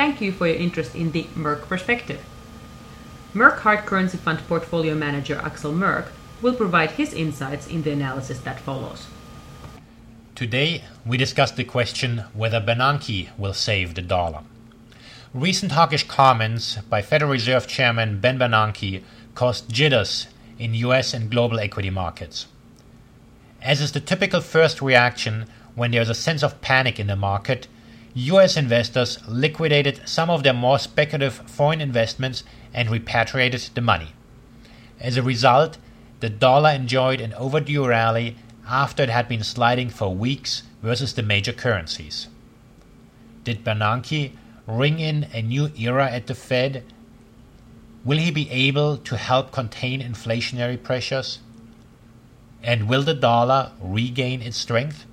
thank you for your interest in the Merck perspective. Merck Hard Currency Fund portfolio manager Axel Merck will provide his insights in the analysis that follows. Today, we discuss the question whether Bernanke will save the dollar. Recent hawkish comments by Federal Reserve Chairman Ben Bernanke caused jitters in US and global equity markets. As is the typical first reaction when there is a sense of panic in the market, US investors liquidated some of their more speculative foreign investments and repatriated the money. As a result, the dollar enjoyed an overdue rally after it had been sliding for weeks versus the major currencies. Did Bernanke ring in a new era at the Fed? Will he be able to help contain inflationary pressures? And will the dollar regain its strength?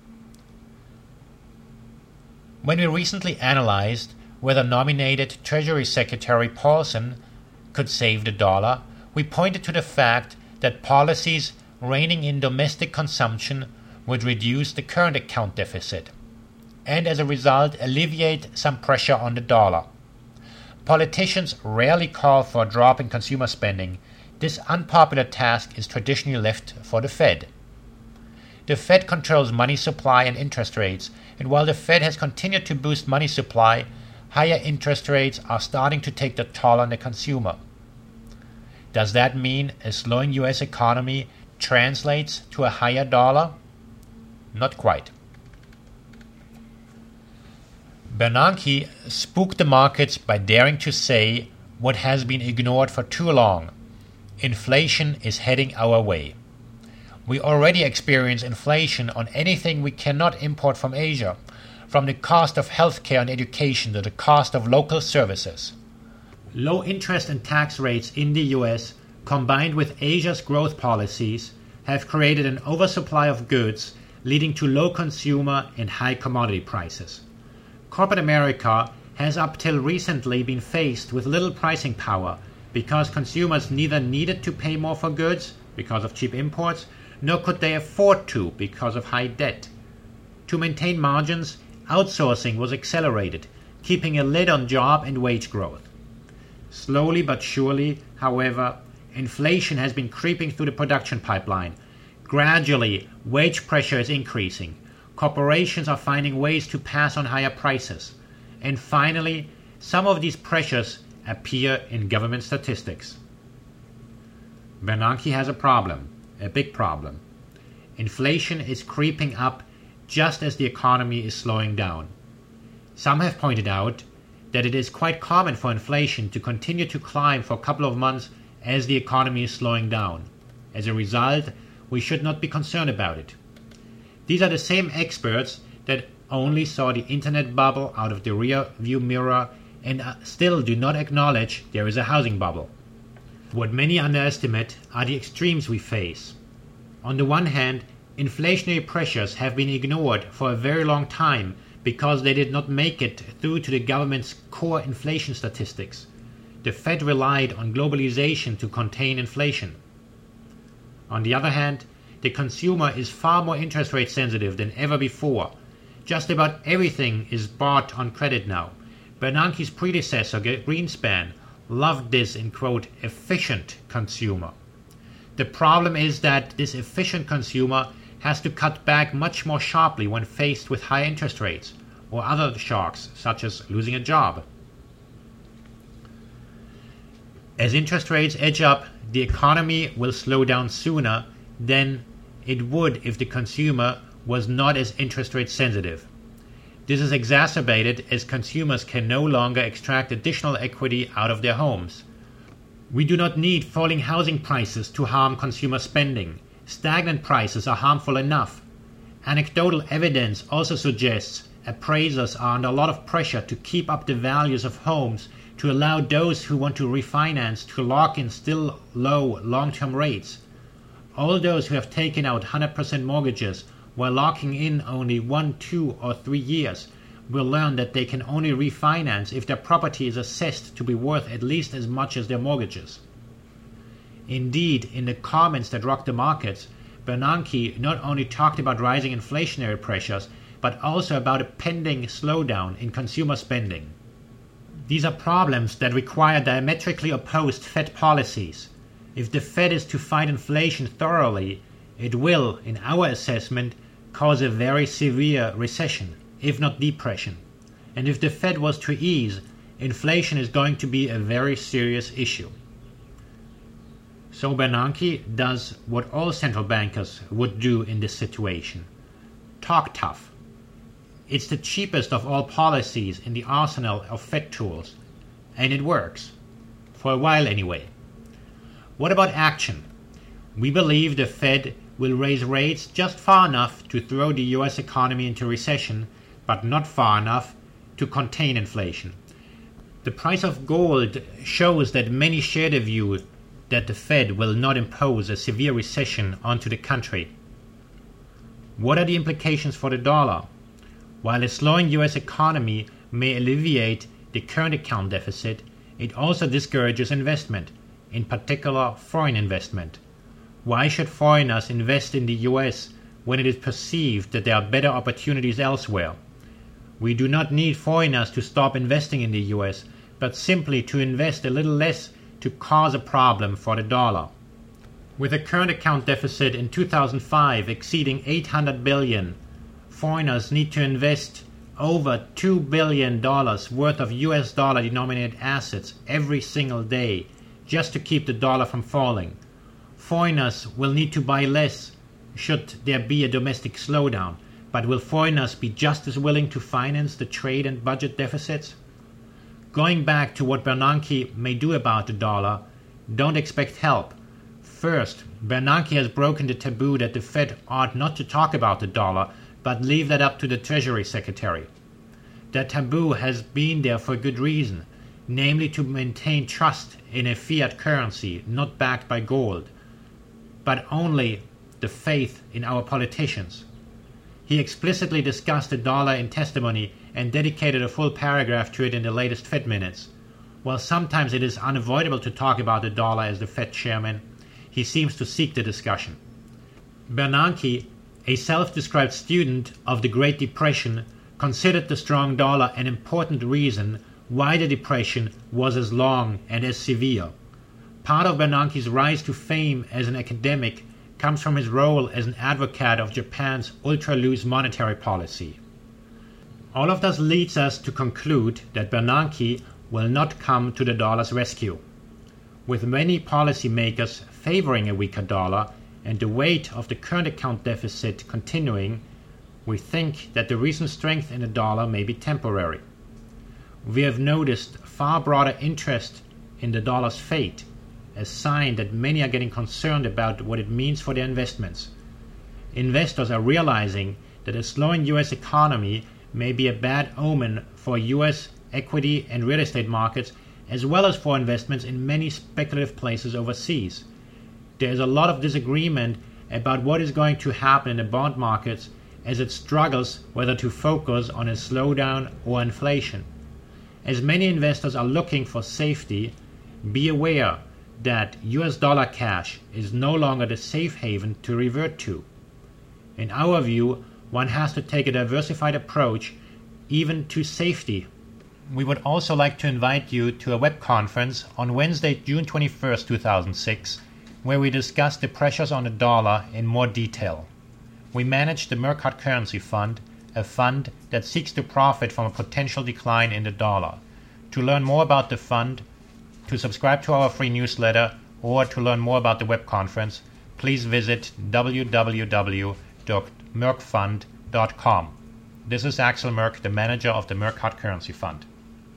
When we recently analyzed whether nominated Treasury Secretary Paulson could save the dollar, we pointed to the fact that policies reining in domestic consumption would reduce the current account deficit, and as a result alleviate some pressure on the dollar. Politicians rarely call for a drop in consumer spending. This unpopular task is traditionally left for the Fed. The Fed controls money supply and interest rates, and while the Fed has continued to boost money supply, higher interest rates are starting to take the toll on the consumer. Does that mean a slowing US economy translates to a higher dollar? Not quite. Bernanke spooked the markets by daring to say what has been ignored for too long. Inflation is heading our way. We already experience inflation on anything we cannot import from Asia, from the cost of healthcare and education to the cost of local services. Low interest and tax rates in the US, combined with Asia's growth policies, have created an oversupply of goods, leading to low consumer and high commodity prices. Corporate America has up till recently been faced with little pricing power because consumers neither needed to pay more for goods because of cheap imports, nor could they afford to because of high debt. To maintain margins, outsourcing was accelerated, keeping a lid on job and wage growth. Slowly but surely, however, inflation has been creeping through the production pipeline. Gradually, wage pressure is increasing. Corporations are finding ways to pass on higher prices. And finally, some of these pressures appear in government statistics. Bernanke has a problem, a big problem. Inflation is creeping up just as the economy is slowing down. Some have pointed out that it is quite common for inflation to continue to climb for a couple of months as the economy is slowing down. As a result, we should not be concerned about it. These are the same experts that only saw the internet bubble out of the rear view mirror and still do not acknowledge there is a housing bubble. What many underestimate are the extremes we face. On the one hand, inflationary pressures have been ignored for a very long time because they did not make it through to the government's core inflation statistics. The Fed relied on globalization to contain inflation. On the other hand, the consumer is far more interest rate sensitive than ever before. Just about everything is bought on credit now. Bernanke's predecessor, Greenspan, loved this in quote, efficient consumer. The problem is that this efficient consumer has to cut back much more sharply when faced with high interest rates or other shocks, such as losing a job. As interest rates edge up, the economy will slow down sooner than it would if the consumer was not as interest rate sensitive. This is exacerbated as consumers can no longer extract additional equity out of their homes. We do not need falling housing prices to harm consumer spending. Stagnant prices are harmful enough. Anecdotal evidence also suggests appraisers are under a lot of pressure to keep up the values of homes to allow those who want to refinance to lock in still low long-term rates. All those who have taken out 100% mortgages while locking in only 1, 2, or 3 years will learn that they can only refinance if their property is assessed to be worth at least as much as their mortgages. Indeed, in the comments that rocked the markets, Bernanke not only talked about rising inflationary pressures, but also about a pending slowdown in consumer spending. These are problems that require diametrically opposed Fed policies. If the Fed is to fight inflation thoroughly, it will, in our assessment, cause a very severe recession, if not depression. And if the Fed was to ease, inflation is going to be a very serious issue. So Bernanke does what all central bankers would do in this situation. Talk tough. It's the cheapest of all policies in the arsenal of Fed tools, and it works. For a while anyway. What about action? We believe the Fed will raise rates just far enough to throw the US economy into recession, but not far enough to contain inflation. The price of gold shows that many share the view that the Fed will not impose a severe recession onto the country. What are the implications for the dollar? While a slowing US economy may alleviate the current account deficit, it also discourages investment, in particular foreign investment. Why should foreigners invest in the US when it is perceived that there are better opportunities elsewhere? We do not need foreigners to stop investing in the US, but simply to invest a little less to cause a problem for the dollar. With a current account deficit in 2005 exceeding $800 billion, foreigners need to invest over $2 billion worth of US dollar denominated assets every single day just to keep the dollar from falling. Foreigners will need to buy less should there be a domestic slowdown, but will foreigners be just as willing to finance the trade and budget deficits? Going back to what Bernanke may do about the dollar, don't expect help. First, Bernanke has broken the taboo that the Fed ought not to talk about the dollar, but leave that up to the Treasury Secretary. That taboo has been there for good reason, namely to maintain trust in a fiat currency not backed by gold, but only the faith in our politicians. He explicitly discussed the dollar in testimony and dedicated a full paragraph to it in the latest Fed minutes. While sometimes it is unavoidable to talk about the dollar as the Fed chairman, he seems to seek the discussion. Bernanke, a self-described student of the Great Depression, considered the strong dollar an important reason why the Depression was as long and as severe. Part of Bernanke's rise to fame as an academic comes from his role as an advocate of Japan's ultra-loose monetary policy. All of this leads us to conclude that Bernanke will not come to the dollar's rescue. With many policymakers favoring a weaker dollar and the weight of the current account deficit continuing, we think that the recent strength in the dollar may be temporary. We have noticed far broader interest in the dollar's fate, a sign that many are getting concerned about what it means for their investments. Investors are realizing that a slowing US economy may be a bad omen for US equity and real estate markets, as well as for investments in many speculative places overseas. There is a lot of disagreement about what is going to happen in the bond markets as it struggles whether to focus on a slowdown or inflation. As many investors are looking for safety, be aware that US dollar cash is no longer the safe haven to revert to. In our view, one has to take a diversified approach even to safety. We would also like to invite you to a web conference on Wednesday, June 21st, 2006, where we discuss the pressures on the dollar in more detail. We manage the Merck Hard Currency Fund, a fund that seeks to profit from a potential decline in the dollar. To learn more about the fund, to subscribe to our free newsletter, or to learn more about the web conference, please visit www.merckfund.com. This is Axel Merck, the manager of the Merck Hard Currency Fund.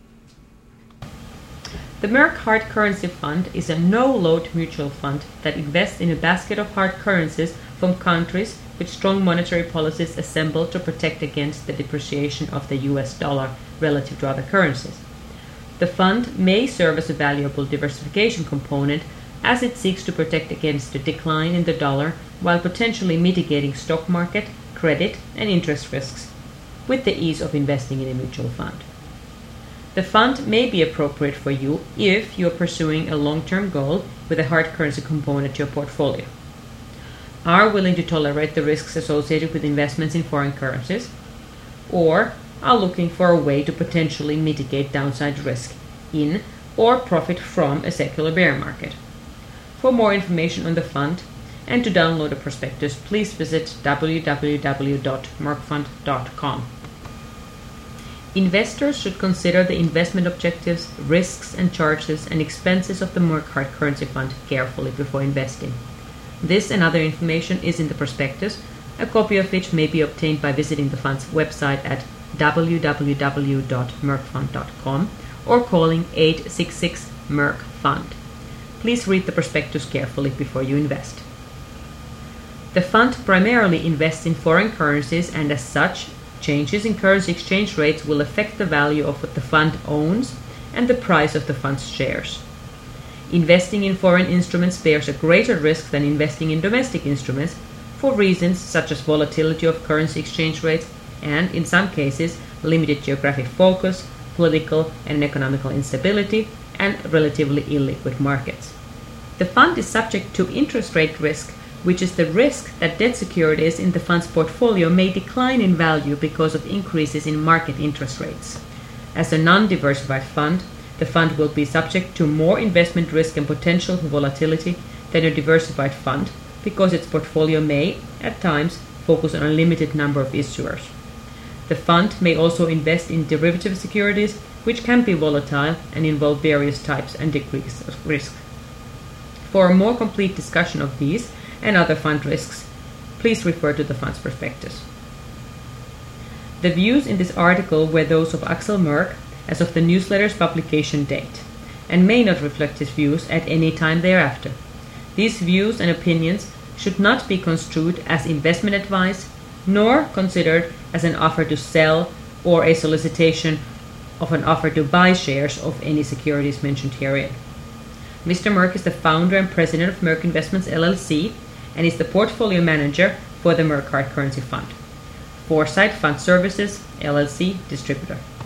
The Merck Hard Currency Fund is a no-load mutual fund that invests in a basket of hard currencies from countries with strong monetary policies assembled to protect against the depreciation of the US dollar relative to other currencies. The fund may serve as a valuable diversification component as it seeks to protect against the decline in the dollar while potentially mitigating stock market, credit, and interest risks with the ease of investing in a mutual fund. The fund may be appropriate for you if you are pursuing a long-term goal with a hard currency component to your portfolio, are willing to tolerate the risks associated with investments in foreign currencies, or are looking for a way to potentially mitigate downside risk in or profit from a secular bear market. For more information on the fund and to download a prospectus, please visit www.merckfund.com. Investors should consider the investment objectives, risks and charges and expenses of the Merck Hard Currency Fund carefully before investing. This and other information is in the prospectus, a copy of which may be obtained by visiting the fund's website at www.merckfund.com or calling 866-MERCK-FUND. Please read the prospectus carefully before you invest. The fund primarily invests in foreign currencies, and as such, changes in currency exchange rates will affect the value of what the fund owns and the price of the fund's shares. Investing in foreign instruments bears a greater risk than investing in domestic instruments for reasons such as volatility of currency exchange rates and, in some cases, limited geographic focus, political and economical instability, and relatively illiquid markets. The fund is subject to interest rate risk, which is the risk that debt securities in the fund's portfolio may decline in value because of increases in market interest rates. As a non-diversified fund, the fund will be subject to more investment risk and potential volatility than a diversified fund because its portfolio may, at times, focus on a limited number of issuers. The fund may also invest in derivative securities, which can be volatile and involve various types and degrees of risk. For a more complete discussion of these and other fund risks, please refer to the fund's prospectus. The views in this article were those of Axel Merck as of the newsletter's publication date, and may not reflect his views at any time thereafter. These views and opinions should not be construed as investment advice, nor considered as an offer to sell or a solicitation of an offer to buy shares of any securities mentioned herein. Mr. Merck is the founder and president of Merck Investments LLC and is the portfolio manager for the Merck Hard Currency Fund. Foresight Fund Services, LLC, distributor.